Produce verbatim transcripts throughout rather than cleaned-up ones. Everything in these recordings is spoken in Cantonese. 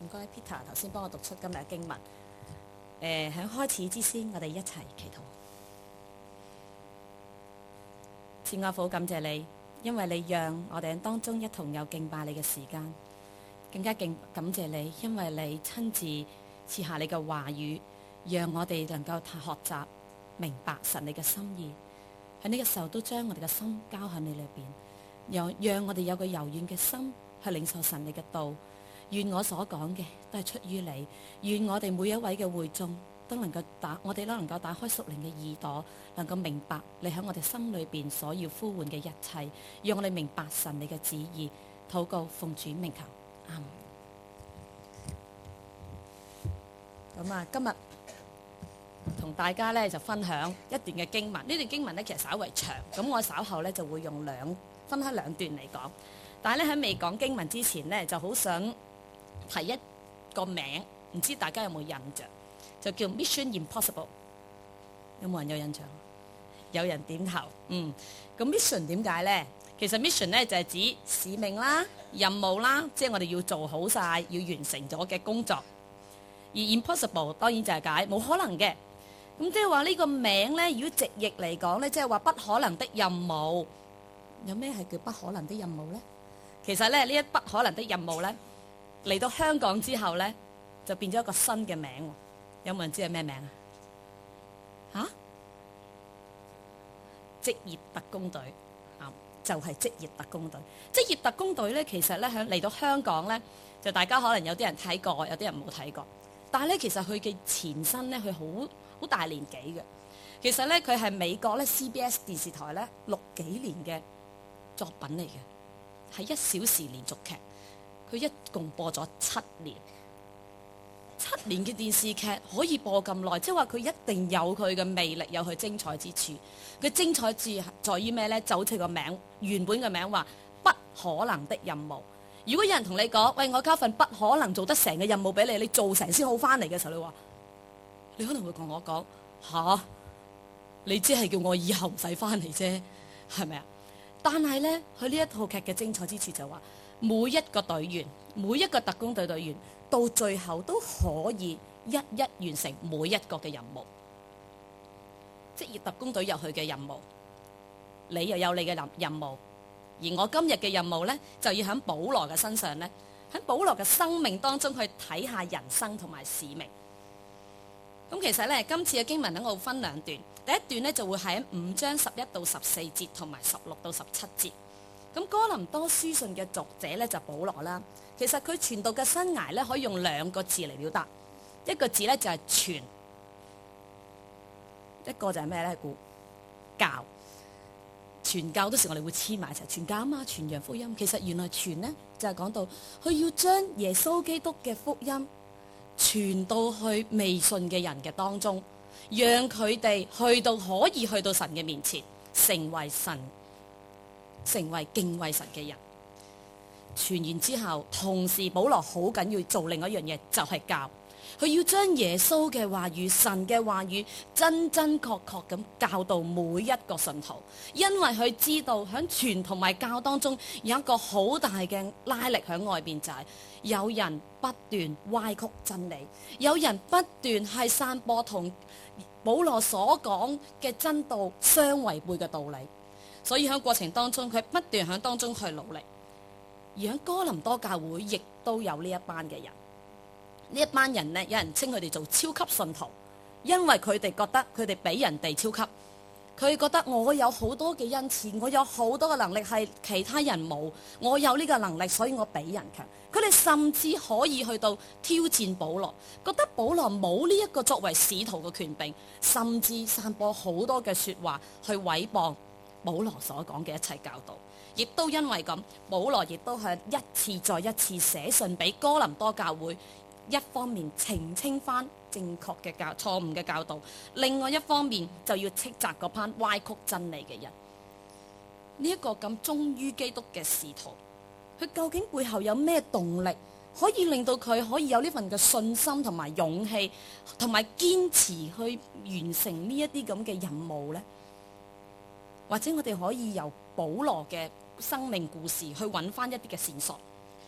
唔該 Peter 頭先幫我讀出今日嘅經文。誒，喺開始之先，我哋一齊祈禱。慈愛父，感謝你，因為你讓我哋喺當中一同有敬拜你嘅時間，更加敬感謝你，因為你親自賜下你嘅話語，讓我哋能夠學習明白神你嘅心意。喺呢個時候都將我哋嘅心交喺你裏邊，讓讓我哋有個柔軟嘅心去領受神你嘅道。願我所講嘅都係出於你，願我哋每一位嘅會眾都能夠打，我哋都能夠打開屬靈嘅耳朵，能夠明白你喺我哋心裏邊所要呼喚嘅一切，讓我哋明白神你嘅旨意。禱告奉主名求，阿們。咁啊，今日同大家咧就分享一段嘅經文。呢段經文咧其實稍為長，咁我稍後咧就會用兩分開兩段嚟講。但係咧喺未講經文之前咧，就好想提一個名，唔知大家有冇印象？就叫 Mission Impossible。有冇人有印象？有人點頭。嗯，咁 mission 點解咧？其實 mission 咧就係指使命啦、任務啦，即係我哋要做好晒、要完成咗嘅工作。而 impossible 當然就係解冇可能嘅。咁即係話呢個名咧，如果直譯嚟講咧，即係話不可能的任務。有咩係叫不可能的任務咧？其實咧呢一不可能的任務咧，嚟到香港之後咧，就變咗一個新嘅名。有冇人知係咩名啊？嚇！職業特工隊啊，就係職業特工隊。職業特工隊咧，其實咧響嚟到香港咧，就大家可能有啲人睇過，有啲人冇睇過。但係咧，其實佢嘅前身咧，佢好好大年紀嘅。其實咧，佢係美國咧 C B S 電視台咧六幾年嘅作品嚟嘅，係一小時連續劇。佢一共播咗七年。七年嘅電視劇可以播咁耐，即係話佢一定有佢嘅魅力，有佢精彩之處。佢精彩之在於咩呢？就好似個名原本嘅名話不可能的任務。如果有人同你講，喂，我交份不可能做得成嘅任務俾你，你做成先好翻嚟嘅時候，你話你可能會同我講吓，你只係叫我以後唔使翻嚟啫，係咪啊？但係呢，佢呢一套劇嘅精彩之處就話，每一個隊員，每一個特工隊隊員，到最後都可以一一完成每一個嘅任務。職業特工隊有佢嘅任務，你又有你嘅任任務。而我今日嘅任務呢，就要喺保羅嘅身上呢，喺保羅嘅生命當中去睇下人生同埋使命。咁其實呢，今次嘅經文呢，我會分兩段。第一段呢，就會喺五章十一到十四節同埋十六到十七節。咁哥林多書信嘅作者呢，就保羅啦。其實佢傳道嘅生涯咧，可以用兩個字嚟表達。一個字咧就係傳，一個就係咩咧？估教。傳教都時我哋會黐埋一齊，傳教啊嘛，傳揚福音。其實原來傳呢，就係講到佢要將耶穌基督嘅福音傳到去未信嘅人嘅當中，讓佢哋去到可以去到神嘅面前，成為神，成為敬畏神嘅人。傳完之後，同時保羅好緊要做另一樣嘢，就係教。佢要將耶穌嘅話語、神嘅話語真真確確咁教導每一個信徒，因為佢知道喺傳同埋教當中有一個好大嘅拉力喺外邊，就係有人不斷歪曲真理，有人不斷係散播同保羅所講嘅真道相違背嘅道理，所以喺過程當中佢不斷喺當中去努力。而喺哥林多教會亦都有呢一班嘅人。呢一班人呢，有人稱佢哋做超級信徒，因為佢哋覺得佢哋比人哋超級，佢覺得我有好多嘅恩賜，我有好多嘅能力係其他人冇，我有呢個能力，所以我比人強。佢哋甚至可以去到挑戰保羅，覺得保羅冇呢一個作為使徒嘅權柄，甚至散播好多嘅說話去毀謗保羅所講嘅一切教導。亦都因為咁，保羅亦都向一次再一次寫信俾哥林多教會，一方面澄清翻正確嘅教錯誤嘅教導，另外一方面就要斥責嗰班歪曲真理嘅人。呢一個咁忠於基督嘅使徒，佢究竟背後有咩動力，可以令到佢可以有呢份嘅信心同埋勇氣，同埋堅持去完成呢一啲咁嘅任務呢？或者我哋可以由保羅嘅生命故事去揾翻一啲嘅線索。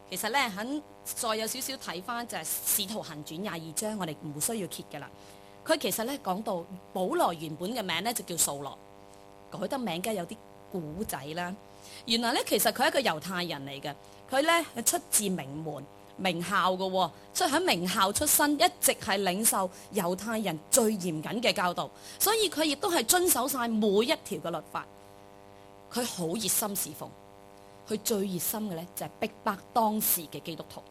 其實咧，肯再有少少睇翻就係《使徒行傳》廿二章，我哋唔需要揭㗎啦。佢其實咧講到保羅原本嘅名咧就叫掃羅，改得名梗係有啲古仔啦。原來咧其實佢係一個猶太人嚟嘅，佢咧係出自名門名校嘅喎，所以喺名校出身，一直係領受猶太人最嚴謹嘅教導，所以佢亦都係遵守晒每一條嘅律法。佢好熱心侍奉。佢最熱心嘅咧就係逼迫當時嘅基督徒。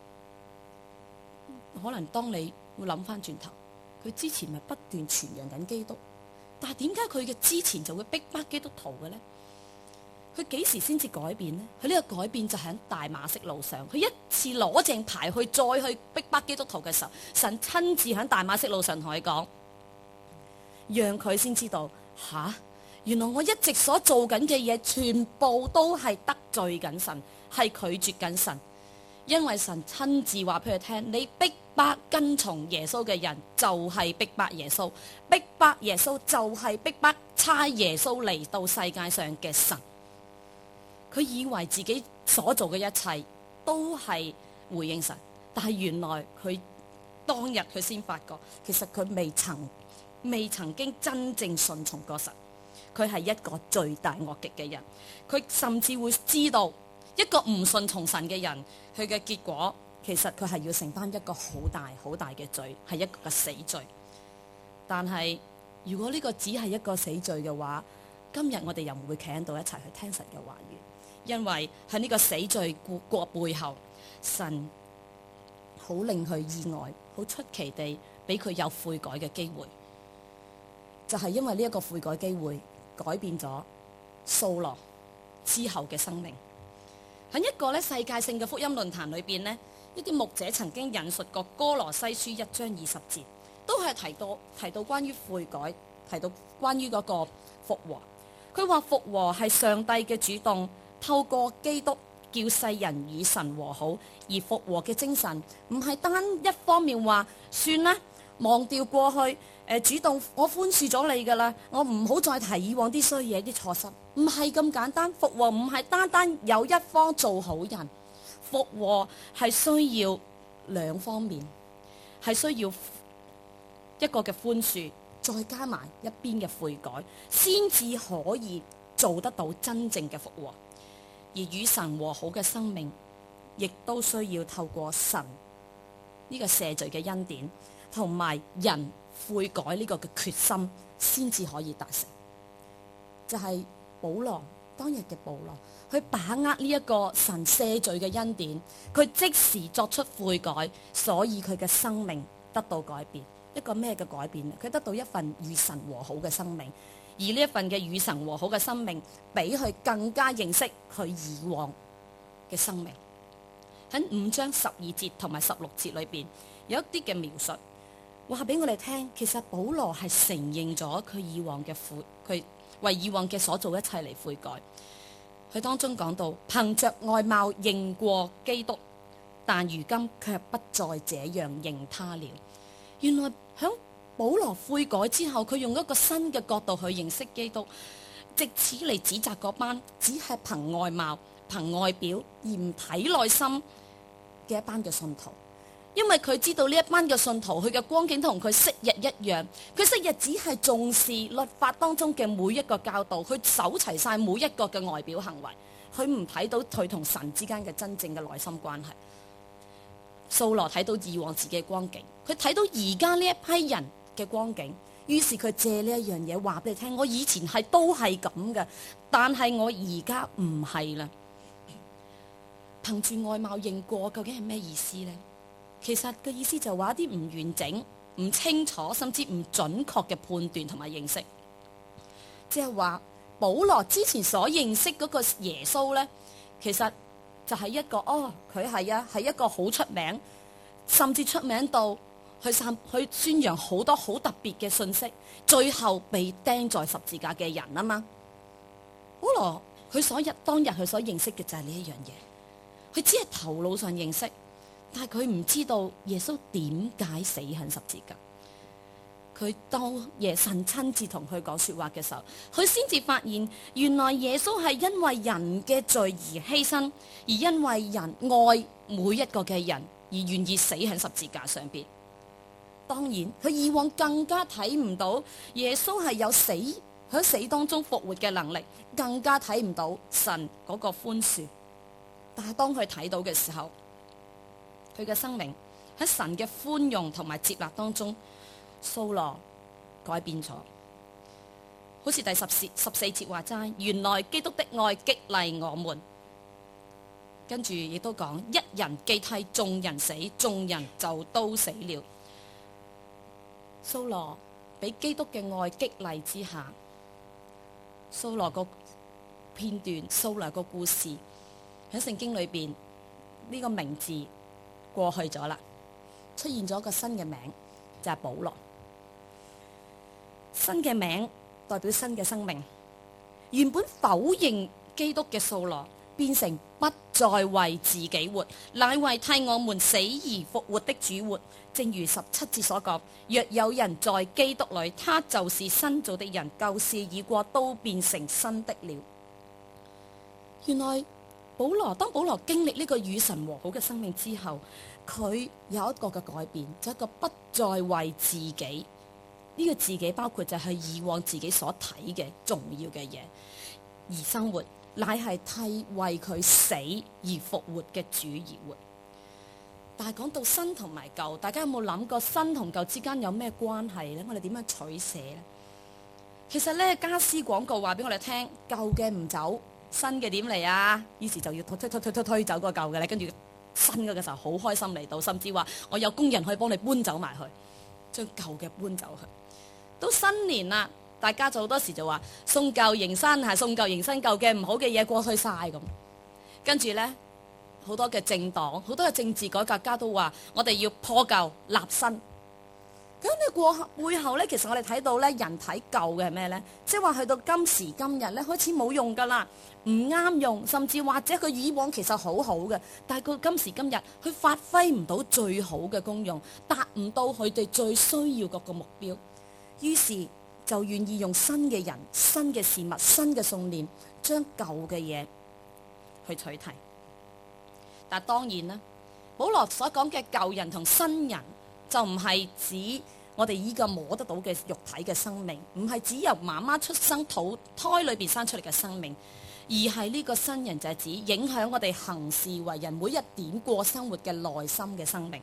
可能當你會諗翻轉頭，佢之前咪不斷傳揚緊基督，但係點解佢嘅之前就會逼迫基督徒嘅咧？佢幾時先至改變呢？佢呢個改變就喺大馬色路上，佢一次攞正牌去再去逼迫基督徒嘅時候，神親自喺大馬色路上同佢講，讓佢先知道吓。原來我一直所做緊嘅嘢，全部都係得罪緊神，係拒絕緊神。因為神親自話俾佢聽，你逼迫跟從耶穌嘅人，就係逼迫耶穌；逼迫耶穌就係逼迫差耶穌嚟到世界上嘅神。佢以為自己所做嘅一切都係回應神，但係原來佢當日佢先發覺，其實佢未曾未曾經真正順從過神。佢係一個罪大惡極嘅人，佢甚至會知道一個唔順從神嘅人，佢嘅結果其實佢係要承擔一個好大好大嘅罪，係一個嘅死罪。但係如果呢個只係一個死罪嘅話，今日我哋又唔會企喺度一齊去聽神嘅話語，因為喺呢個死罪過背後，神好令佢意外，好出奇地俾佢有悔改嘅機會，就係因為呢一個悔改機會。改變咗掃羅之後嘅生命。喺一個咧世界性嘅福音論壇裏邊呢，一啲牧者曾經引述過歌羅西書一章二十節，都係提到提到關於悔改，提到關於嗰個復和。佢話復和係上帝嘅主動，透過基督叫世人與神和好，而復和嘅精神唔係單一方面話算啦，忘掉過去。誒主動，我寬恕咗你㗎啦，我唔好再提以往啲衰嘢、啲錯失，唔係咁簡單。復和唔係單單有一方做好人，復和係需要兩方面，係需要一個嘅寬恕，再加埋一邊嘅悔改，先至可以做得到真正嘅復和。而與神和好嘅生命，亦都需要透過神呢個赦罪嘅恩典，同埋人悔改呢個嘅決心，先至可以達成。就係保羅當日嘅保羅，去把握呢一個神赦罪嘅恩典，佢即時作出悔改，所以佢嘅生命得到改變。一個咩嘅改變？佢得到一份與神和好嘅生命，而呢一份嘅與神和好嘅生命，比佢更加認識佢以往嘅生命。喺五章十二節同埋十六節裏邊，有一啲嘅描述。話俾我哋聽，其實保羅係承認咗佢以往嘅悔，佢為以往嘅所做一切嚟悔改。佢當中講到，憑着外貌認過基督，但如今卻不再這樣認他了。原來響保羅悔改之後，佢用一個新嘅角度去認識基督，藉此嚟指責嗰班只係憑外貌、憑外表而唔睇內心嘅一班嘅信徒。因為佢知道呢一班嘅信徒，佢嘅光景同佢昔日一樣，佢昔日只係重視律法當中嘅每一個教導，佢守齊晒每一個嘅外表行為，佢唔睇到佢同神之間嘅真正嘅內心關係。掃羅睇到以往自己嘅光景，佢睇到而家呢一批人嘅光景，於是佢借呢一樣嘢話俾你聽：我以前係都係咁嘅，但係我而家唔係啦。憑住外貌認過，究竟係咩意思呢？其實嘅意思就話一啲唔完整、唔清楚，甚至唔準確嘅判斷同埋認識，即係話保羅之前所認識嗰個耶穌呢，其實就係一個哦，佢係啊，係一個好出名，甚至出名到去散去宣揚好多好特別嘅信息，最後被釘在十字架嘅人啊嘛。保羅佢所日當日佢所認識嘅就係呢一樣嘢，佢只係頭腦上認識。但係佢唔知道耶穌點解死喺十字架， 佢當耶神親自同佢講說話嘅時候，佢先至發現原來耶穌係因為人嘅罪而犧牲，而因為人愛每一個嘅人而願意死喺十字架上邊。當然佢以往更加睇唔到耶穌係有死喺死當中復活嘅能力，更加睇唔到神嗰個寬恕。但係當佢睇到嘅時候，佢嘅生命喺神嘅寬容同埋接納當中，掃羅改變咗。好似第十四十四節話齋，原來基督的愛激勵我們。跟住亦都講，一人既替眾人死，眾人就都死了。掃羅俾基督嘅愛激勵之下，掃羅個片段，掃羅個故事喺聖經裏邊，呢個名字過去咗啦，出現咗個新嘅名，就係保羅。新嘅名代表新嘅生命。原本否認基督嘅掃羅，變成不再為自己活，乃為替我們死而復活的主活。正如十七節所講，若有人在基督裏，他就是新造的人，舊事已過，都變成新的了。原來保羅當保羅經歷呢個與神和好嘅生命之後，佢有一個嘅改變，就係一個不再為自己。呢個自己包括就係以往自己所睇嘅重要嘅嘢而生活，乃係替為佢死而復活嘅主而活。但係講到新同埋舊，大家有冇諗過新同舊之間有咩關係呢？我哋點樣取捨呢？其實呢，家私廣告話俾我哋聽，舊嘅唔走，新嘅點嚟啊？於是就要推推推推推推走個舊嘅咧，跟住新嘅嘅時候好開心嚟到，甚至話我有工人可以幫你搬走埋去，將舊嘅搬走去。到新年啦，大家就好多時就話送舊迎新，係送舊迎新，舊嘅唔好嘅嘢過去晒咁。跟住呢，好多嘅政黨，好多嘅政治改革家都話我哋要破舊立新。咁你過背後呢，其實我哋睇到呢，人睇舊嘅係咩呢？即係話去到今時今日呢，開始冇用噶啦，唔啱用，甚至或者佢以往其實好好嘅，但係佢今時今日佢發揮唔到最好嘅功用，達唔到佢哋最需要嗰個目標。於是就願意用新嘅人、新嘅事物、新嘅信念，將舊嘅嘢去取替。但當然啦，保羅所講嘅舊人同新人，就唔係指我哋依個摸得到嘅肉體嘅生命，唔係只由媽媽出生肚胎裏邊生出嚟嘅生命，而係呢個新人就係指影響我哋行事為人每一點過生活嘅內心嘅生命。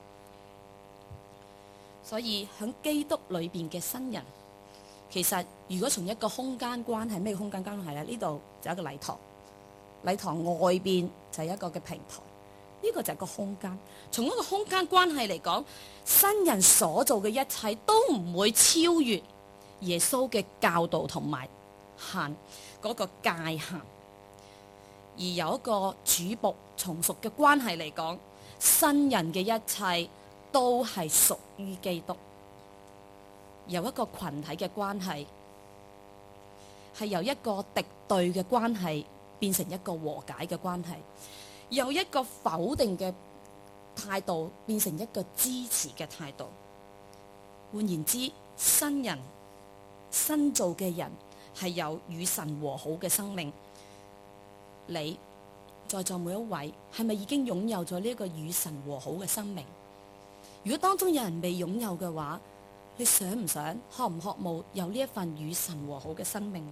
所以喺基督裏邊嘅新人，其實如果從一個空間關係，咩空間關係咧？呢度就一個禮堂，禮堂外邊就係一個嘅平台，呢個就係個空間。從一個空間關係嚟講，新人所做嘅一切都唔會超越耶穌嘅教導同埋限嗰個界限。而有一個主僕從屬嘅關係嚟講，新人嘅一切都係屬於基督。由一個群體嘅關係，係由一個敵對嘅關係變成一個和解嘅關係，由一個否定嘅態度變成一個支持嘅態度。換言之，新人新造嘅人係有與神和好嘅生命。你在座每一位係咪已經擁有咗呢一個與神和好嘅生命？如果當中有人未擁有嘅話，你想唔想、渴唔渴慕有呢一份與神和好嘅生命？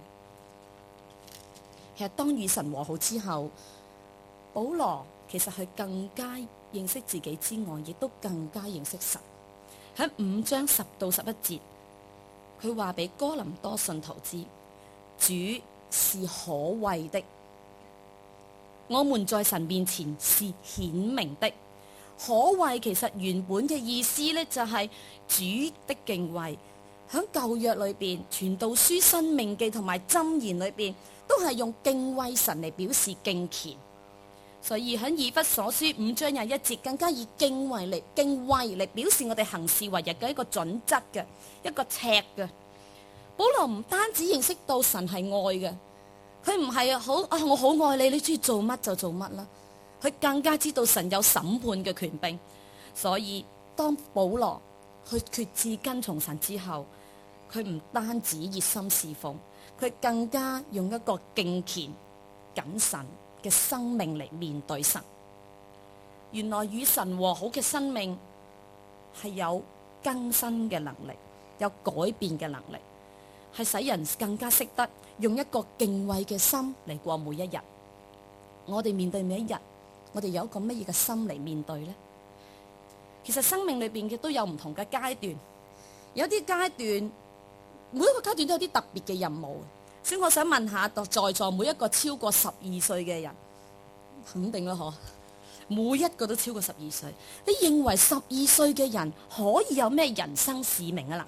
其實當與神和好之後，保羅其實係更加認識自己之外，亦都更加認識神。喺五章十到十一節，佢話俾哥林多信徒知，主是可畏的，我們在神面前是顯明的。可畏其實原本嘅意思呢，就係主的敬畏。喺舊約裏邊，傳道書、申命記同埋箴言裏邊，都係用敬畏神嚟表示敬虔。所以喺以弗所書五章廿一節，更加以敬畏嚟敬畏嚟表示我哋行事為人嘅一個準則嘅一個尺嘅。保羅唔單止認識到神係愛嘅，佢唔係好啊，我好愛你，你中意做乜就做乜啦。佢更加知道神有審判嘅權柄，所以當保羅去決志跟從神之後， 佢唔單止熱心侍奉，佢更加用一個敬虔謹慎嘅生命嚟面對神。原來與神和好嘅生命係有更新嘅能力，有改變嘅能力，係使人更加識得用一個敬畏嘅心嚟過每一日。我哋面對每一日，我哋有一個乜嘢嘅心嚟面對呢？其實生命裏邊嘅都有唔同嘅階段，有啲階段每一個階段都有啲特別嘅任務。所以我想問下在座每一個超過十二歲嘅人，肯定啦嗬，每一個都超過十二歲。你認為十二歲嘅人可以有咩人生使命啊？嗱，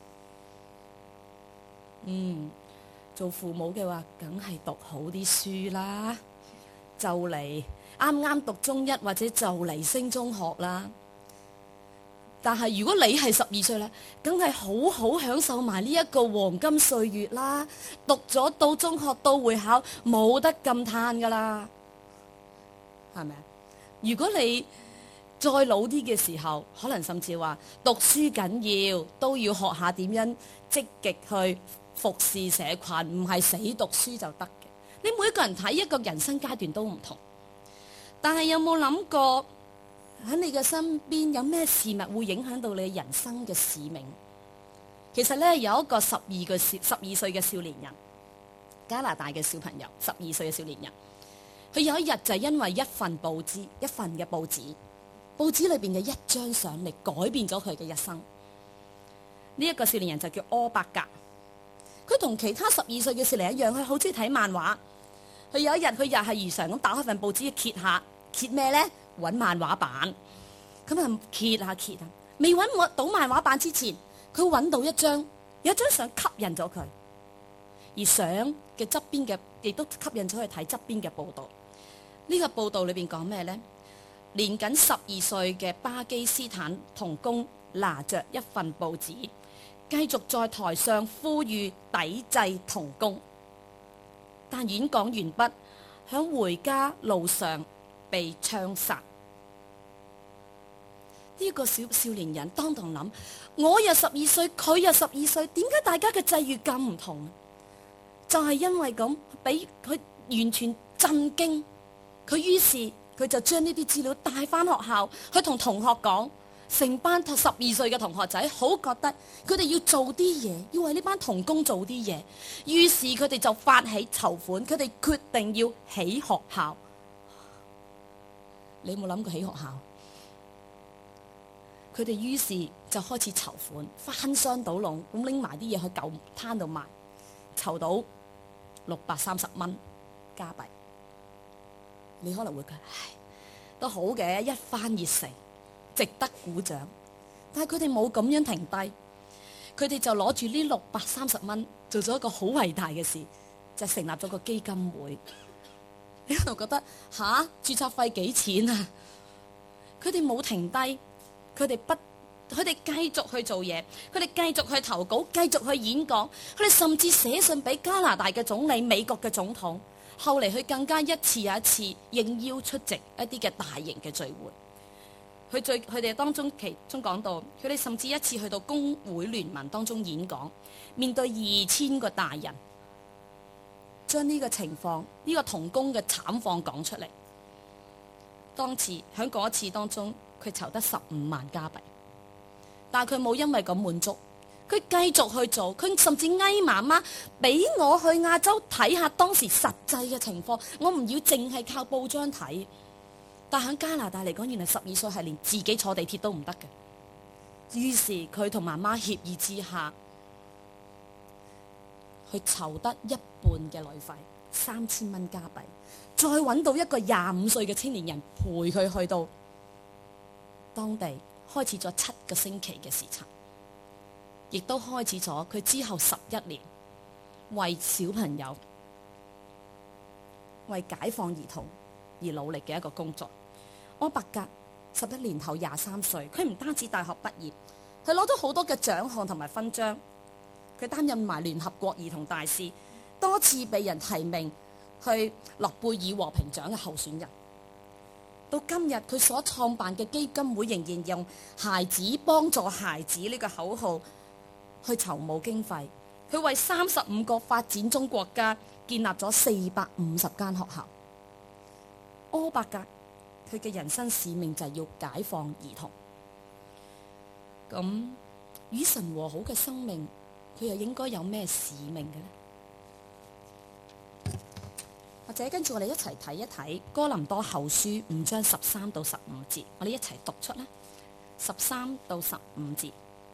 嗯，做父母嘅話，梗係讀好啲書啦，就嚟啱啱讀中一或者就嚟升中學啦。但係如果你係十二歲咧，梗係好好享受埋呢一個黃金歲月啦。讀咗到中學到會考，冇得咁嘆噶啦，係咪啊？如果你再老啲嘅時候，可能甚至話讀書緊要，都要學下點樣積極去服侍社群，唔係死讀書就得嘅。你每一個人睇一個人生階段都唔同，但係有冇諗過？喺你嘅身邊有咩事物會影響到你人生嘅使命？其實咧，有一個十二個少十二歲嘅少年人，加拿大嘅小朋友，十二歲嘅少年人，佢有一日就係因為一份報紙，一份嘅報紙，報紙裏邊嘅一張相嚟改變咗佢嘅一生。呢、這、一個少年人就叫柯伯格，佢同其他十二歲嘅少年一樣，佢好中意睇漫畫。佢有一日，佢又係如常咁打開份報紙揭下，揭咩咧？揾漫畫版，咁啊揭下揭下，未揾到漫畫版之前，佢揾到一張，有一張相吸引咗佢，而相嘅側邊嘅亦都吸引咗佢睇側邊嘅報道。呢、這個報道裏邊講咩呢？年僅十二歲嘅巴基斯坦童工拿着一份報紙，繼續在台上呼籲抵制童工，但演講完畢，響回家路上被槍殺。呢個小少年人當堂諗：我又十二歲，佢又十二歲，點解大家嘅際遇咁唔同？就係因為咁，俾佢完全震驚。佢於是佢就將呢啲資料帶翻學校，去同同學講。成班十二歲嘅同學仔好覺得佢哋要做啲嘢，要為呢班童工做啲嘢。於是佢哋就發起籌款，佢哋決定要起學校。你有冇諗過起學校？佢哋於是就開始籌款，翻箱倒籠咁拎埋啲嘢去舊攤度賣，籌到六百三十蚊加幣。你可能會覺得唉，都好嘅，一番熱誠，值得鼓掌。但係佢哋冇咁樣停低，佢哋就攞住呢六百三十蚊做咗一個好偉大嘅事，就成立咗個基金會。你可能覺得吓，註冊費幾錢啊？佢哋冇停低。佢哋不，佢哋繼續去做嘢，佢哋繼續去投稿，繼續去演講，佢哋甚至寫信俾加拿大嘅總理、美國嘅總統。後嚟佢更加一次又一次應邀出席一啲嘅大型嘅聚會。佢最佢哋當中其中講到，佢哋甚至一次去到工會聯盟當中演講，面對二千個大人，將呢個情況、呢個童工嘅慘況講出嚟。當次喺嗰一次當中，佢籌得十五萬加幣，但係佢冇因為咁滿足，佢繼續去做，佢甚至嗌媽媽俾我去亞洲睇下當時實際嘅情況，我唔要淨係靠報章睇。但喺加拿大嚟講，原來十二歲係連自己坐地鐵都唔得嘅。於是佢同媽媽協議之下，去籌得一半嘅旅費，三千蚊加幣，再揾到一個廿五歲嘅青年人陪佢去到當地，開始咗七個星期嘅時辰，亦都開始咗佢之後十一年為小朋友、為解放兒童而努力嘅一個工作。柯伯格十一年後廿三歲，佢唔單止大學畢業，佢攞到好多嘅獎項同埋勳章，佢擔任埋聯合國兒童大使，多次被人提名去諾貝爾和平獎嘅候選人。到今日，佢所創辦嘅基金會仍然用孩子幫助孩子呢個口號去籌募經費，佢為三十五個發展中國家建立咗四百五十間學校。柯伯格佢嘅人生使命就係要解放兒童。咁與神和好嘅生命，佢又應該有咩使命嘅呢？或者跟住我哋一齊睇一睇哥林多後書五章十三到十五節，我哋一齊讀出啦。十三到十五節，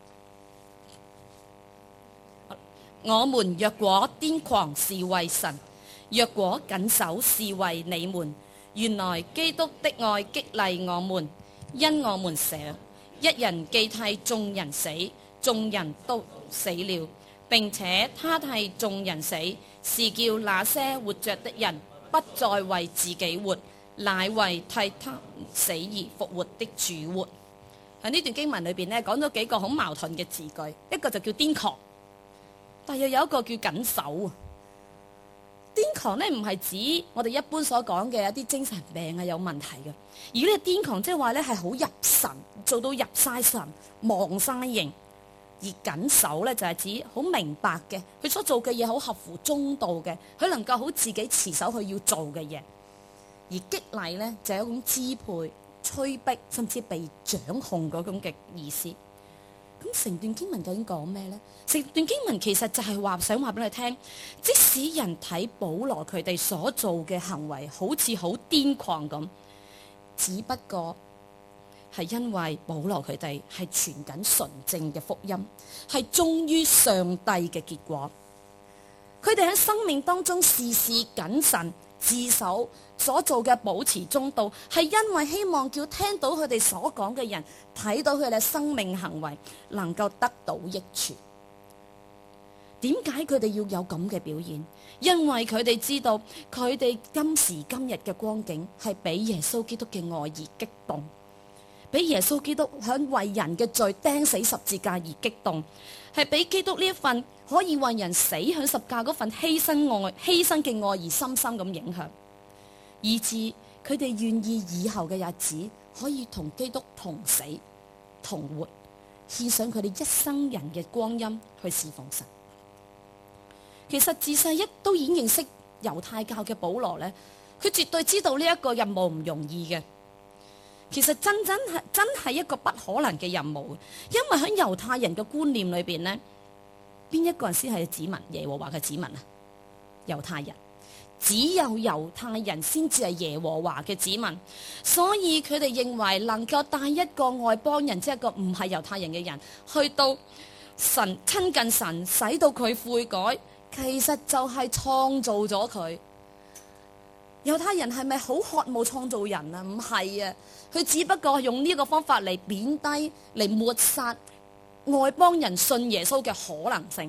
我們若果癲狂是為神，若果謹守是為你們。原來基督的愛激勵我們，因我們想一人既替眾人死，眾人都死了，並且他替眾人死，是叫那些活着的人不再為自己活，乃為替他死而復活的主活。喺呢段經文裏邊呢，講咗幾個好矛盾嘅字句，一個就叫癲狂，但又有一個叫謹守。癲狂呢唔係指我哋一般所講嘅一啲精神病啊有問題嘅，而呢個癲狂即係話呢係好入神，做到入晒神，忘晒形。而謹守呢就係指好明白嘅，佢所做嘅嘢好合乎中道嘅，佢能夠好自己持守佢要做嘅嘢。而激勵呢就係一種支配、催逼，甚至被掌控嗰種嘅意思。咁成段經文究竟講咩呢？成段經文其實就係話想話俾你聽，即使人睇保羅佢哋所做嘅行為好似好癲狂咁，只不過係因為保羅佢哋係傳緊純正嘅福音，係忠於上帝嘅結果。佢哋喺生命當中事事謹慎自守，所做嘅保持中道，係因為希望叫聽到佢哋所講嘅人睇到佢哋生命行為能夠得到益處。點解佢哋要有咁嘅表現？因為佢哋知道佢哋今時今日嘅光景係俾耶穌基督嘅愛而激動，俾耶穌基督響為人嘅罪釘死十字架而激動，係俾基督呢一份可以為人死響十架嗰份犧牲愛、犧牲嘅愛而深深咁影響，以致佢哋願意以後嘅日子可以同基督同死同活，獻上佢哋一生人嘅光陰去侍奉神。其實自細一都已經認識猶太教嘅保羅呢，佢絕對知道呢一個任務唔容易嘅。其實真真係真係一個不可能嘅任務，因為喺猶太人嘅觀念裏邊呢，邊一個人先係子民？耶和華嘅子民啊？猶太人，只有猶太人先至係耶和華嘅子民，所以佢哋認為能夠帶一個外邦人，即係一個唔係猶太人嘅人，去到神親近神，使到佢悔改。其實就係創造咗佢。猶太人係咪好渴慕創造人啊？唔係啊，佢只不過用呢個方法嚟貶低、嚟抹殺外邦人信耶穌嘅可能性。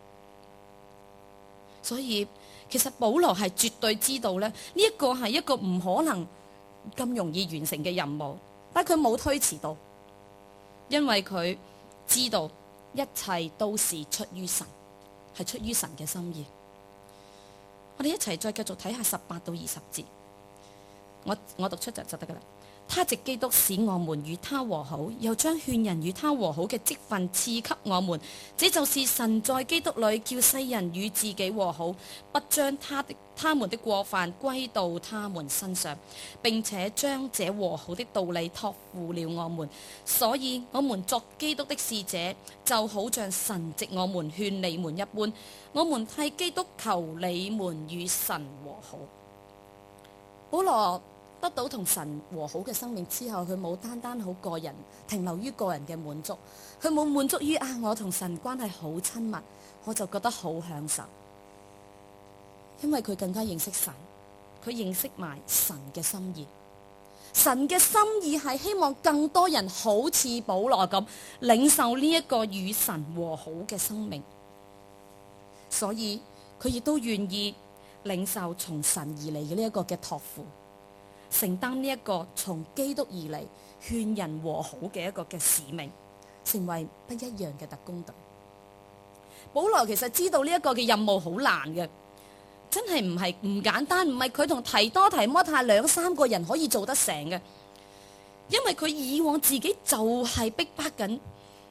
所以其實保羅係絕對知道咧，呢一個係一個唔可能咁容易完成嘅任務，但佢冇推遲到，因為佢知道一切都是出於神。係出於神嘅心意。我哋一齊再繼續睇下十八到二十節，我我讀出就就得噶啦。他藉基督使我們與他和好，又將勸人與他和好嘅職分賜給我們。這就是神在基督裏叫世人與自己和好，不將他的他們的過犯歸到他們身上，並且將這和好的道理託付了我們。所以我們作基督的使者，就好像神藉我們勸你們一般，我們替基督求你們與神和好。保羅得到同神和好嘅生命之後，佢冇單單好個人停留於個人嘅滿足，佢冇滿足於啊我同神關係好親密，我就覺得好享受。因為佢更加認識神，佢認識埋神嘅心意。神嘅心意係希望更多人好似保羅咁領受呢一個與神和好嘅生命，所以佢亦都願意領受從神而嚟嘅呢一個嘅託付，承擔呢一個從基督而嚟勸人和好嘅一個嘅使命，成為不一樣嘅特工隊。保羅其實知道呢一個嘅任務好難嘅，真係唔係唔簡單，唔係佢同提多提摩太兩三個人可以做得成嘅，因為佢以往自己就係逼迫緊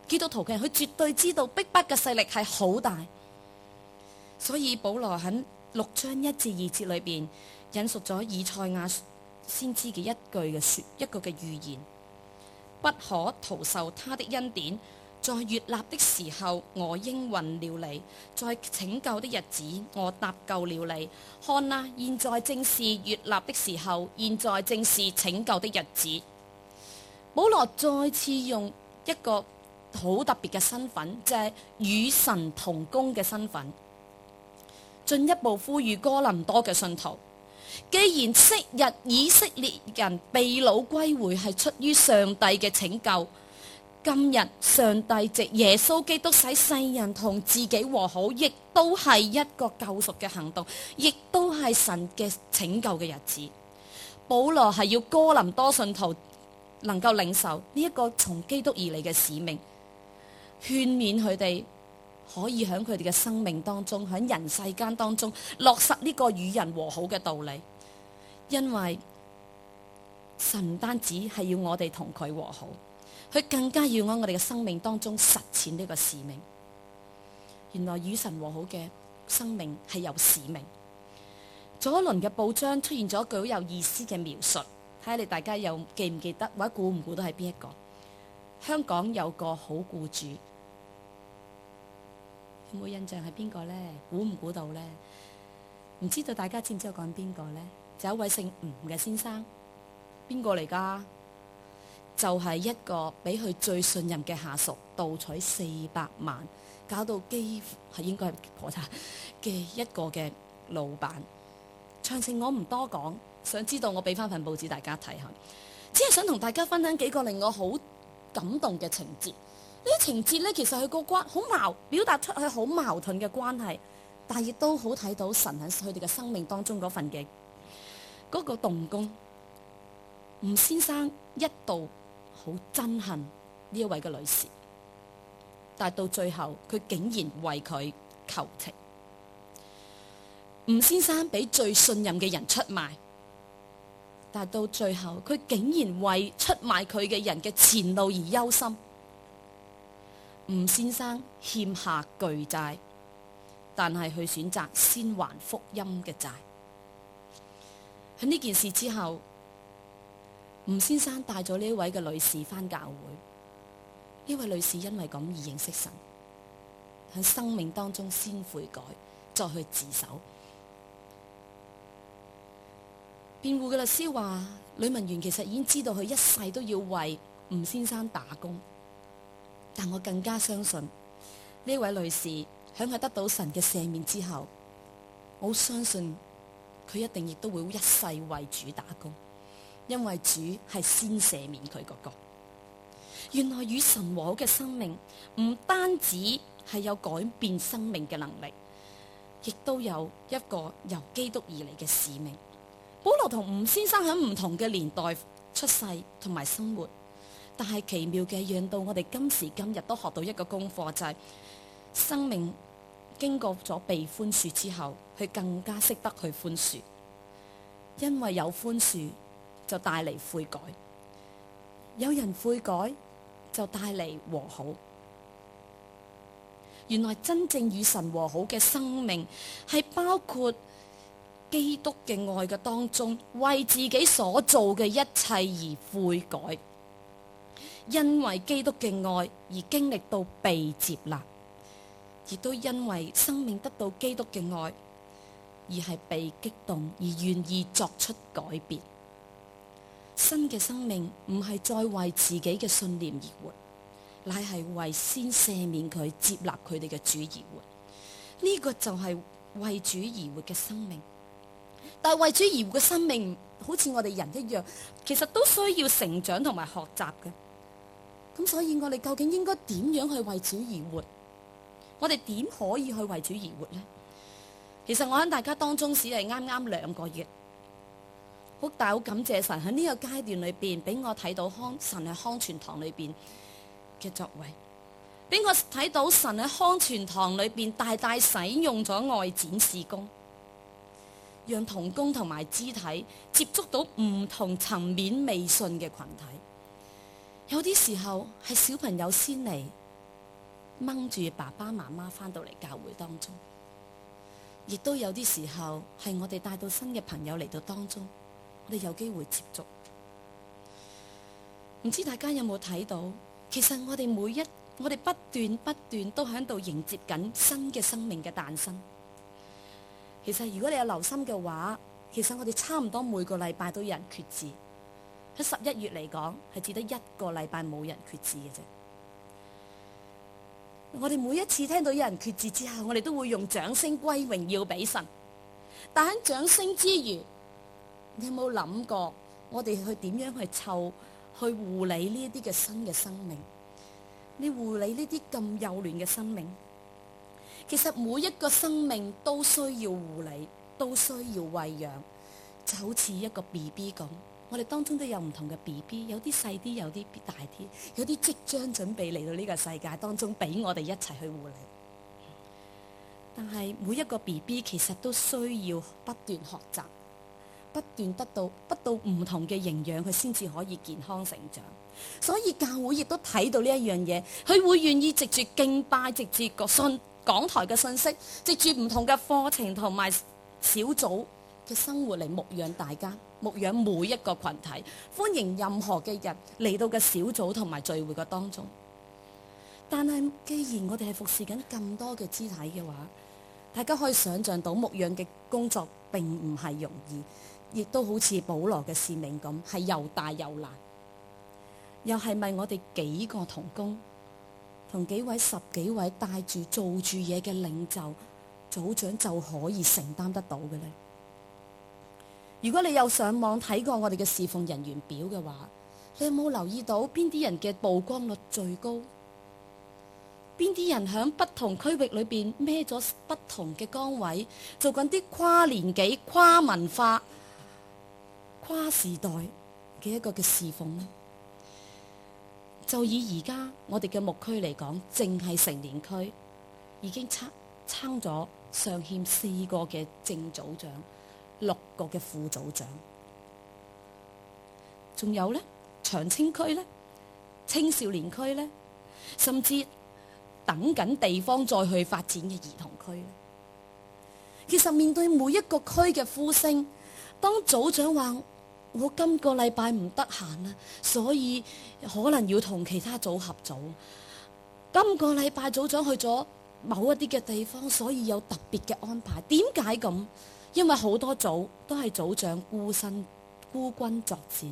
基督徒嘅人，佢絕對知道逼迫嘅勢力係好大。所以保羅喺六章一至二節裏邊引述咗以賽亞先知嘅一句嘅說一個嘅預言：不可徒受他的恩典，在悅納的時候我應允了你，在拯救的日子我搭救了你。看啊，現在正是悅納的時候，現在正是拯救的日子。保羅再次用一個好特別嘅身份，就係與神同工嘅身份，進一步呼籲哥林多嘅信徒，既然昔日以色列人被擄歸回係出於上帝嘅拯救，今日上帝藉耶穌基督使世人同自己和好，亦都係一個救贖嘅行動，亦都係神嘅拯救嘅日子。保羅係要哥林多信徒能夠領受呢一個從基督而嚟嘅使命，勸勉佢哋可以喺佢哋嘅生命當中，喺人世間當中落實呢個與人和好嘅道理。因為神唔單止係要我哋同佢和好，佢更加要喺我哋嘅生命當中實踐呢個使命。原來與神和好嘅生命係有使命。左一輪嘅報章出現咗一句好有意思嘅描述，睇下你大家又記唔記得或者估唔估到係邊一個？香港有個好僱主，有冇印象係邊個呢？估唔估到呢？唔知道大家知唔知我講邊個呢？就有一位姓吳嘅先生，邊個嚟㗎？就係一個俾佢最信任嘅下屬盜取四百萬，搞到幾乎係應該係破產嘅一個嘅老闆。詳情我唔多講，想知道我俾翻份報紙大家睇下，只係想同大家分享幾個令我好感動嘅情節。呢啲情節呢，其實佢個關好矛，表達出佢好矛盾嘅關係，但係亦都好睇到神喺佢哋嘅生命當中嗰份嘅嗰個動工。吳先生一度好憎恨呢一位嘅女士，但係到最後佢竟然為佢求情。吳先生俾最信任嘅人出賣，但係到最後佢竟然為出賣佢嘅人嘅前路而憂心。吳先生欠下巨債，但係佢選擇先還福音嘅債。喺呢件事之後，吳先生帶咗呢位嘅女士返教會。呢位女士因為咁而認識神，喺生命當中先悔改，再去自首。辯護嘅律師話，呂文元其實已經知道佢一世都要為吳先生打工，但我更加相信呢位女士喺佢得到神嘅赦免之後，我好相信佢一定亦都會一世為主打工，因為主係先赦免佢嗰個。原來與神和好嘅生命唔單止係有改變生命嘅能力，亦都有一個由基督而嚟嘅使命。保羅同吳先生喺唔同嘅年代出世同埋生活，但係奇妙嘅，讓到我哋今時今日都學到一個功課，就係生命經過咗被寬恕之後，佢更加識得去寬恕，因為有寬恕就帶嚟悔改，有人悔改就帶嚟和好。原來真正與神和好嘅生命係包括基督嘅愛嘅當中，為自己所做嘅一切而悔改，因為基督嘅愛而經歷到被接納，亦都因為生命得到基督嘅愛而係被激動而願意作出改變。新嘅生命唔係再為自己嘅信念而活，乃係為先赦免佢、接納佢哋嘅主而活。呢、這個就係為主而活嘅生命。但係為主而活嘅生命，好似我哋人一樣，其實都需要成長同埋學習嘅。咁所以我哋究竟應該點樣去為主而活？我哋點可以去為主而活呢？其實我喺大家當中只係啱啱兩個月，好大好感謝神喺呢個階段裏邊，俾我睇到康神喺康全堂裏邊嘅作為，俾我睇到神喺康全堂裏邊大大使用咗外展事工，讓同工同埋肢體接觸到唔同層面未信嘅群體。有啲時候係小朋友先嚟， 掹住爸爸媽媽返到嚟教會當中，亦都有啲時候係我哋帶到新嘅朋友嚟到當中，我哋有機會接觸。唔知大家有冇睇到？其實我哋每一我哋不斷不斷都喺度迎接緊新嘅生命嘅誕生。其實如果你有留心嘅話，其實我哋差唔多每個禮拜都有人決志。喺十一月嚟講，係只得一個禮拜冇人決志嘅啫。我哋每一次聽到有人決志之後，我哋都會用掌聲歸榮耀俾神。但喺掌聲之餘，你有冇諗過我哋去點樣去湊？去護理呢一啲嘅新嘅生命，你護理呢啲咁幼嫩嘅生命，其實每一個生命都需要護理，都需要餵養，就好似一個 B B 咁。我哋當中都有唔同嘅 B B， 有啲細啲，有啲大啲，有啲即將準備嚟到呢個世界當中，俾我哋一齊去護理。但係每一個 B B 其實都需要不斷學習。不斷得到得到唔同嘅營養，佢先至可以健康成長。所以教會亦都睇到呢一樣嘢，佢會願意藉住敬拜，藉住個信講台嘅信息，藉住唔同嘅課程同埋小組嘅生活嚟牧養大家，牧養每一個群體，歡迎任何嘅人嚟到嘅小組同埋聚會嘅當中。但係既然我哋係服侍緊咁多嘅肢體嘅話，大家可以想象到牧養嘅工作並唔係容易。亦都好似保羅嘅使命咁，係又大又難。又係咪我哋幾個同工，同幾位十幾位帶住做住嘢嘅領袖、組長就可以承擔得到嘅呢？如果你有上網睇過我哋嘅侍奉人員表嘅話，你有冇留意到邊啲人嘅曝光率最高？邊啲人喺不同區域裏邊孭咗不同嘅崗位，做緊啲跨年紀、跨文化、跨時代嘅一個嘅侍奉呢？就以而家我哋嘅牧區嚟講，淨係成年區已經撐撐咗上欠四個嘅正組長，六個嘅副組長，仲有呢長青區呢，青少年區呢，甚至等緊地方再去發展嘅兒童區呢。其實面對每一個區嘅呼聲，當組長話我今個禮拜唔得閒啦，所以可能要同其他組合組。今個禮拜組長去咗某一啲嘅地方，所以有特別嘅安排。點解咁？因為好多組都係組長孤身孤軍作戰。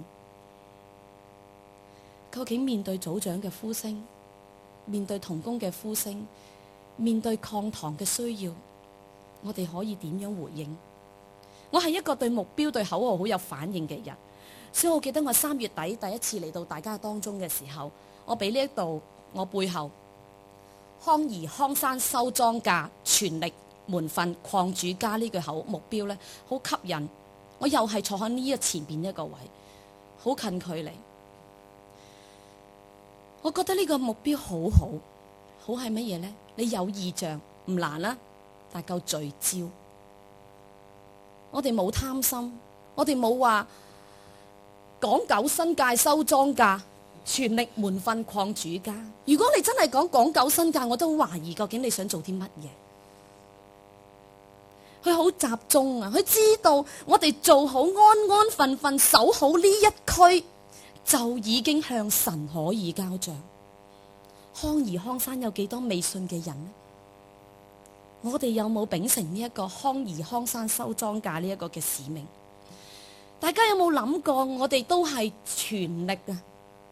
究竟面對組長嘅呼聲，面對同工嘅呼聲，面對抗堂嘅需要，我哋可以點樣回應？我係一個對目標、對口號好有反應嘅人，所以我記得我三月底第一次嚟到大家當中嘅時候，我俾呢一度我背後康怡康山收莊稼，全力門訓擴主家呢句口目標呢，好吸引。我又係坐喺呢一前邊一個位，好近距離。我覺得呢個目標好好，好係乜嘢呢？你有意象唔難啦，但夠聚焦。我哋冇貪心，我哋冇話港九新界收莊稼，全力門訓擴主家。如果你真係講港九新界，我都好懷疑究竟你想做啲乜嘢。佢好集中啊，佢知道我哋做好安安分分守好呢一區，就已經向神可以交賬。康怡康山有幾多未信嘅人呢？我哋有冇秉承呢一個康怡康山收莊稼呢一個嘅使命？大家有冇諗過，我哋都係全力啊，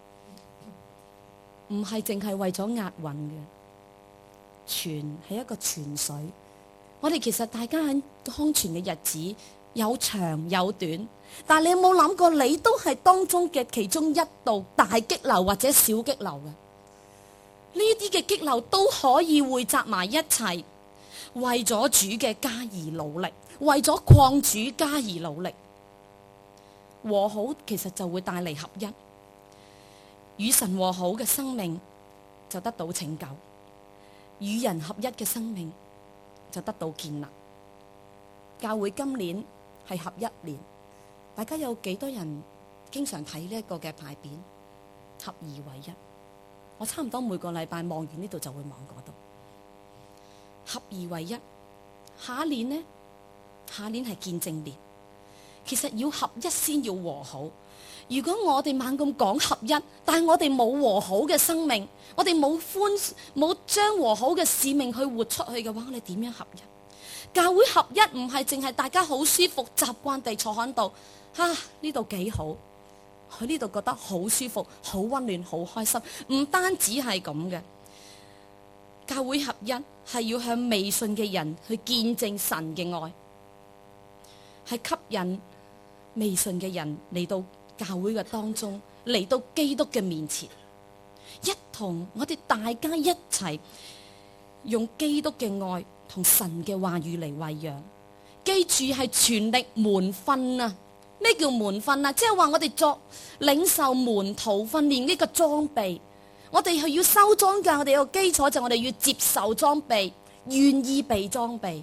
唔係淨係為咗押韻嘅。泉係一個泉水，我哋其實大家喺康泉嘅日子有長有短，但係你有冇諗過，你都係當中嘅其中一道大激流或者小激流嘅？呢啲嘅激流都可以匯集埋一齊，為咗主嘅家而努力，為咗擴主家而努力。和好其實就會帶嚟合一，與神和好嘅生命就得到拯救，與人合一嘅生命就得到建立。教會今年係合一年，大家有幾多人經常睇呢一個嘅牌匾？合二為一。 我差唔多每個禮拜望完呢度就會望嗰度，合而為一。下一年呢？下一年係見證年，其實要合一先要和好。如果我哋猛咁講合一，但係我哋冇和好嘅生命，我哋冇歡冇將和好嘅使命去活出去嘅話，我哋點樣合一？教會合一唔係淨係大家好舒服習慣地坐喺度，啊呢度幾好，佢呢度覺得好舒服、好溫暖、好開心。唔單止係咁嘅，教會合一係要向未信嘅人去見證神嘅愛，係吸引未信嘅人嚟到教會嘅當中，嚟到基督嘅面前，一同我哋大家一齊用基督嘅愛同神嘅話語嚟餵養。記住係全力門訓啊！咩叫門訓啊？即係話我哋作領受門徒訓練呢個裝備，我哋係要收裝嘅。我哋有個基礎就係我哋要接受裝備，願意被裝備。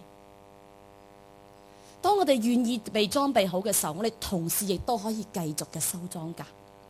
當我哋願意被裝備好嘅時候，我哋同時亦都可以繼續嘅收裝㗎。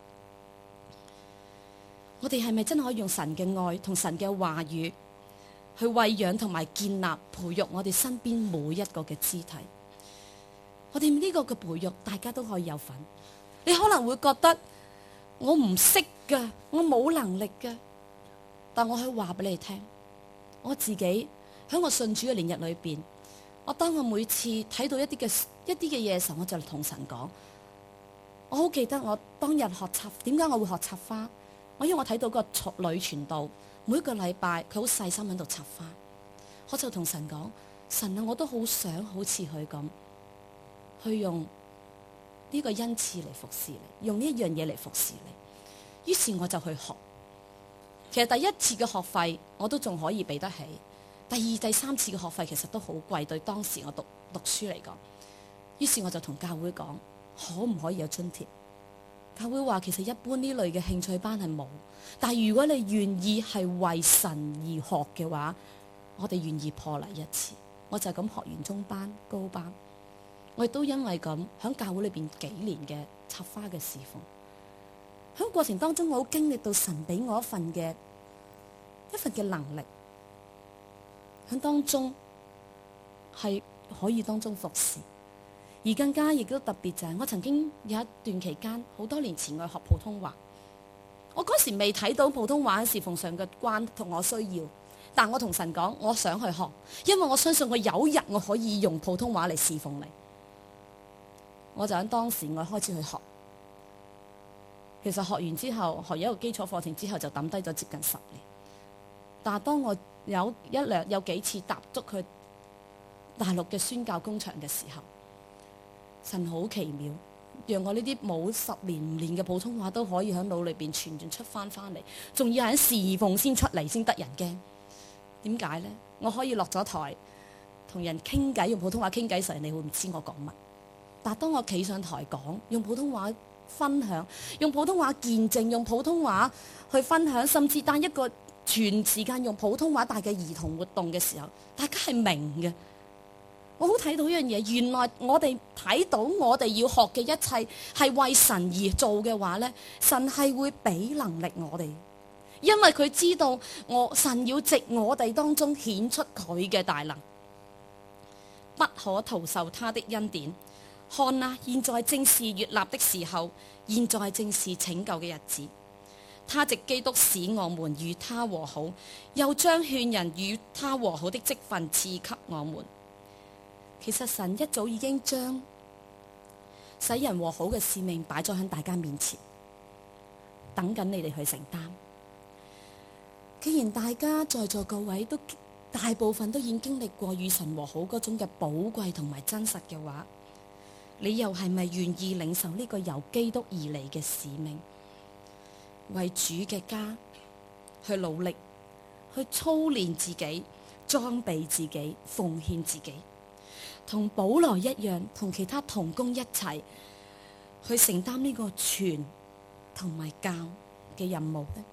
我哋係咪真係可以用神嘅愛同神嘅話語去餵養同埋建立培育我哋身邊每一個嘅肢體？我哋呢個嘅培育，大家都可以有份。你可能會覺得我唔識㗎，我冇能力㗎，但我可以話俾你聽，我自己喺我信主嘅年日裏邊，我當我每次睇到一啲嘅一啲嘅嘢嘅時候，我就同神講。我好記得我當日學插，點解我會學插花？我因為我睇到個女傳道每個禮拜佢好細心喺度插花，我就同神講：神啊，我都好想好似佢咁，去用呢個恩賜嚟服侍你，用呢一樣嘢嚟服侍你。於是我就去學。其實第一次嘅學費我都仲可以俾得起，第二、第三次嘅學費其實都好貴，對當時我讀讀書嚟講。於是我就同教會講，可唔可以有津貼？教會話其實一般呢類嘅興趣班係冇，但係如果你願意係為神而學嘅話，我哋願意破例一次。我就咁學完中班、高班，我亦都因為咁喺教會裏邊幾年嘅插花嘅侍奉。喺過程當中，我好經歷到神俾我一份嘅一份嘅能力，喺當中係可以當中服侍。而更加亦都特別就係，我曾經有一段期間，好多年前我去學普通話。我嗰時未睇到普通話侍奉上嘅關同我需要，但我同神講，我想去學，因為我相信我有日我可以用普通話嚟侍奉你。我就喺當時我開始去學。其實學完之後，學一個基礎課程之後，就抌低咗接近十年。但係當我有一兩有幾次踏足去大陸嘅宣教工場嘅時候，神好奇妙，讓我呢啲冇十年唔練嘅普通話都可以喺腦裏邊傳傳出翻翻嚟，仲要喺侍奉先出嚟先得人驚。點解呢？我可以落咗台同人傾偈，用普通話傾偈時，你會唔知我講乜。但係當我企上台講，用普通話分享，用普通話見證，用普通話去分享，甚至帶一個全時間用普通話帶嘅兒童活動嘅時候，大家係明嘅。我好睇到一樣嘢，原來我哋睇到我哋要學嘅一切係為神而做嘅話呢，神係會俾能力我哋，因為佢知道我神要藉我哋當中顯出佢嘅大能，不可徒受他的恩典。看啊，現在正是悅納的時候，現在正是拯救嘅日子。他藉基督使我們與他和好，又將勸人與他和好的職分賜給我們。其實神一早已經將使人和好嘅使命擺咗喺大家面前，等緊你哋去承擔。既然大家在座各位都大部分都已經經歷過與神和好嗰種嘅寶貴同埋真實嘅話，你又係咪願意領受呢個由基督而嚟嘅使命，為主嘅家去努力，去操練自己，裝備自己，奉獻自己，同保羅一樣，同其他同工一齊去承擔呢個傳同埋教嘅任務呢？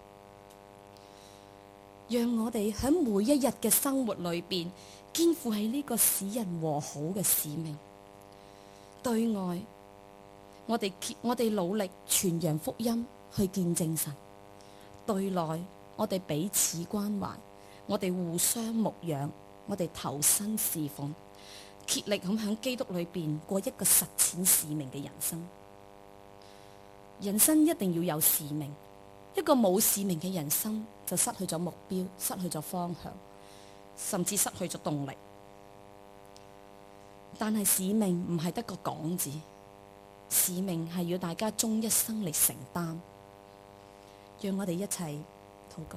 讓我哋喺每一日嘅生活裏邊肩負起呢個使人和好嘅使命。對外，我哋我哋努力傳揚福音去見證神；對內， 我哋彼此關懷，我哋互相牧養，我哋投身侍奉，竭力咁喺基督裏邊過一個實踐使命嘅人生。人生一定要有使命，一個冇使命嘅人生就失去咗目標，失去咗方向，甚至失去咗動力。但係使命唔係得個講字，使命係要大家終一生嚟承擔。讓我哋一齊禱告。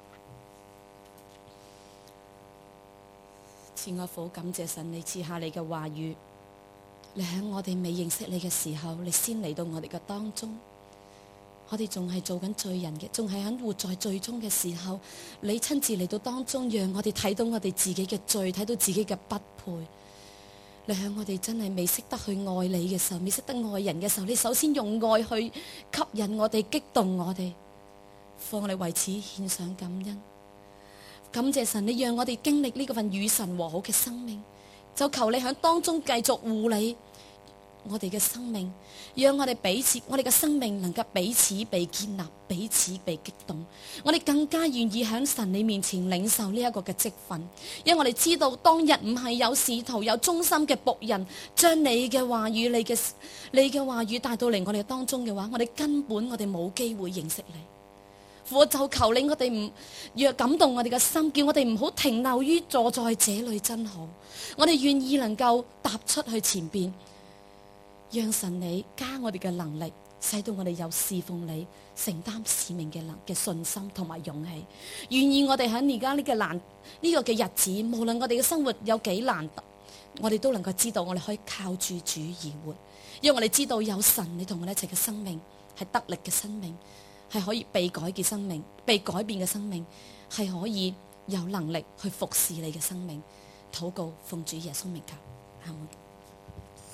慈愛父，感謝神，你賜下你嘅話語，你喺我哋未認識你嘅時候，你先嚟到我哋嘅當中。我哋仲係做緊罪人嘅，仲係喺活在罪中嘅時候，你親自嚟到當中，讓我哋睇到我哋自己嘅罪，睇到自己嘅不配。你喺我哋真係未識得去愛你嘅時候，未識得愛人嘅時候，你首先用愛去吸引我哋，激動我哋，放我哋為此獻上感恩。感謝神，你讓我哋經歷呢個份與神和好嘅生命，就求你喺當中繼續護理我哋嘅生命，讓我哋彼此，我哋嘅生命能夠彼此被建立，彼此被激動。我哋更加願意喺神你面前領受呢一個嘅職分，因為我哋知道當日唔係有使徒有忠心嘅僕人將你嘅話語、你嘅你嘅話語帶到嚟我哋當中嘅話，我哋根本我哋冇機會認識你。我就求你，我哋唔若感動我哋嘅心，叫我哋唔好停留於坐在這裏真好。我哋願意能夠踏出去前邊，讓神你加我哋嘅能力，使到我哋有侍奉你、承擔使命嘅能嘅信心同埋勇氣。願意我哋喺而家呢個難呢、這個嘅日子，無論我哋嘅生活有幾難，我哋都能夠知道我哋可以靠住主而活，因為我哋知道有神你同我哋一齊嘅生命係得力嘅生命，係可以被改嘅生命，被改變嘅生命，係可以有能力去服侍你嘅生命。禱告奉主耶穌名求，阿門。